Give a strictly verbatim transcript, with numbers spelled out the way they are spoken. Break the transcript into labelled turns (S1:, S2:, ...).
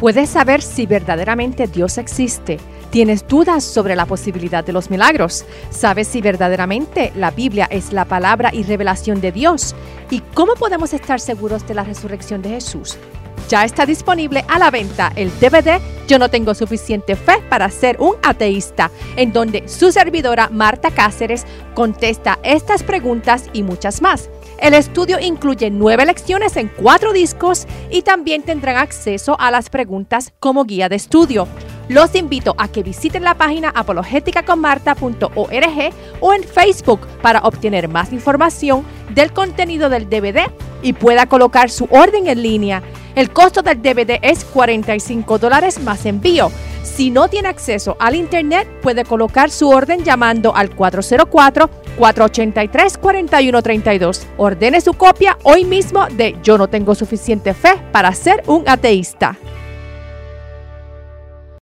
S1: ¿Puedes saber si verdaderamente Dios existe? ¿Tienes dudas sobre la posibilidad de los milagros? ¿Sabes si verdaderamente la Biblia es la palabra y revelación de Dios? ¿Y cómo podemos estar seguros de la resurrección de Jesús? Ya está disponible a la venta el D V D Yo no tengo suficiente fe para ser un ateísta, en donde su servidora Marta Cáceres contesta estas preguntas y muchas más. El estudio incluye nueve lecciones en cuatro discos y también tendrán acceso a las preguntas como guía de estudio. Los invito a que visiten la página apologética con marta punto org o en Facebook para obtener más información del contenido del D V D y pueda colocar su orden en línea. El costo del D V D es cuarenta y cinco dólares más envío. Si no tiene acceso al internet, puede colocar su orden llamando al cuatro cero cuatro, cuatro ocho tres, cuatro uno tres dos. Ordene su copia hoy mismo de Yo no tengo suficiente fe para ser un ateísta.